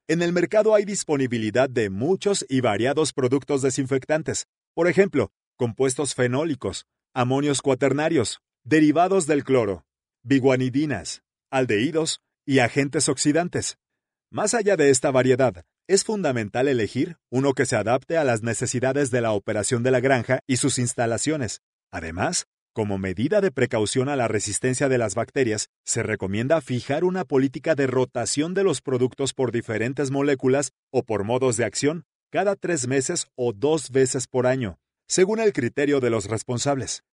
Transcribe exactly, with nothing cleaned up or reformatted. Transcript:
En el mercado hay disponibilidad de muchos y variados productos desinfectantes, por ejemplo, compuestos fenólicos, amonios cuaternarios, derivados del cloro, biguanidinas, aldehídos y agentes oxidantes. Más allá de esta variedad, es fundamental elegir uno que se adapte a las necesidades de la operación de la granja y sus instalaciones. Además, como medida de precaución a la resistencia de las bacterias, se recomienda fijar una política de rotación de los productos por diferentes moléculas o por modos de acción cada tres meses o dos veces por año, según el criterio de los responsables.